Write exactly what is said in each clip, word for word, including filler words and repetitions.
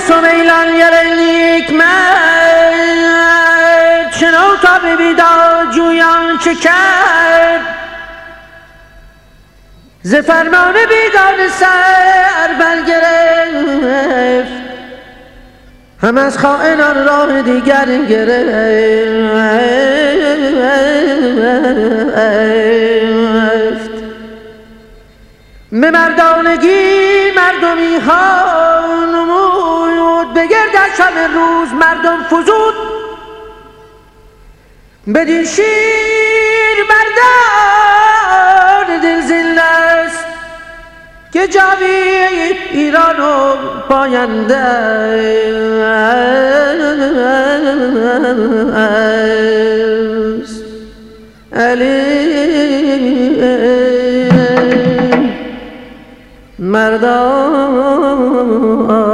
سمیلان یرلیک مرد چنو تا به بیداد جویان چه کرد ز فرمان بیگانه سر برگرفت هم از خائنان راه دیگر گرفت به مردانگی مردمی ها نمود به گردش همه روز مردم فزود بدین شیر مردان دلزل است که جاوید ایران و پاینده است علی مردان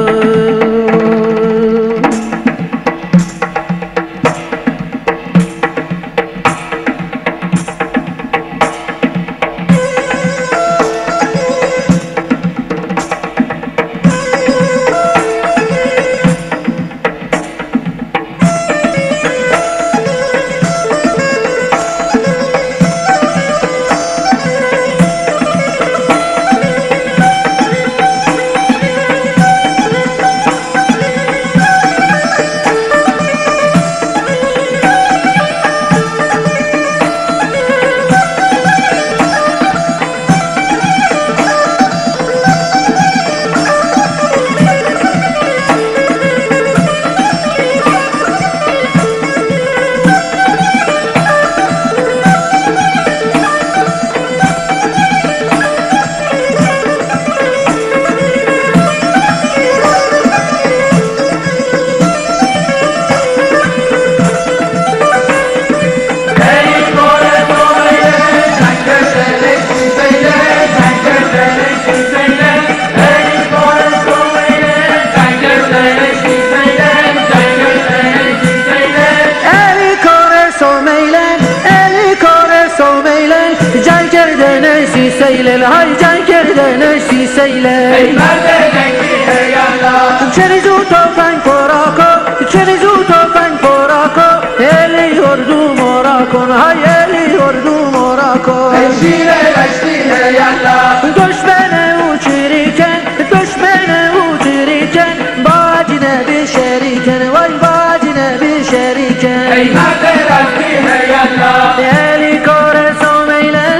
سیلل های جنگ کردن سی سیلل ای مرد جنگی ای الله چنی زود توفنگ پراکو چنی زود توفنگ پراکو الی اردو مورا کن های الی اردو مورا کن ای شیر رشتی ای الله دشمن او چریکن دشمن او چریکن با اجنبی شریکن وای با اجنبی شریکن ای مرد رشتی ای الله الی کار سومیلن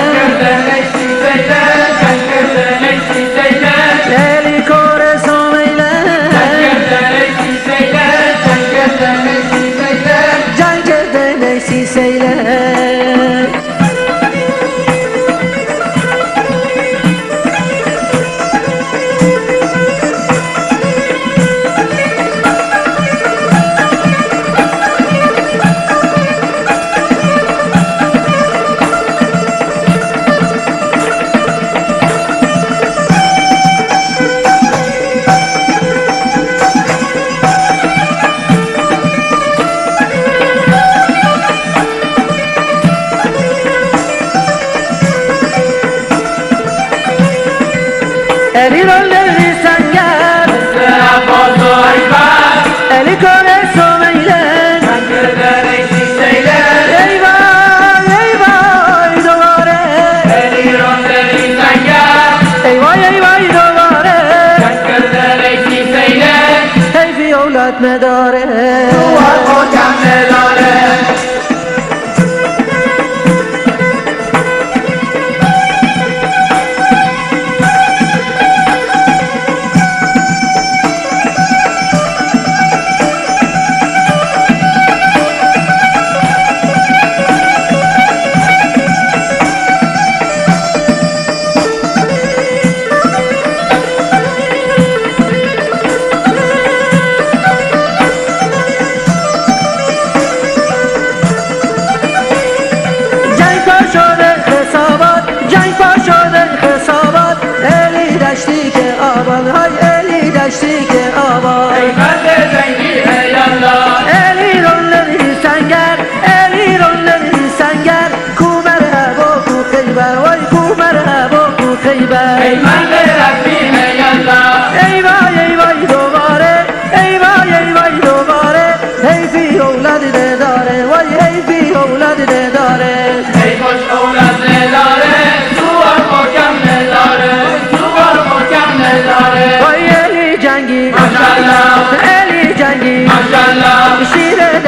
الی رول دلی سنگر عباس و ایبر الی کار سومیلن سنگر دلی سیلن ای وای ای وای دوباره الی رول دلی سنگر ای وای ای وای دوباره سنگر دلی سیلن حیفی اولاد نداره دوار خودم نداره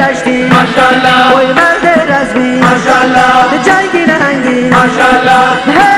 دشتی ماشاءالله وای مرد رزمی ماشاءالله جنگی نهنگی ماشاءالله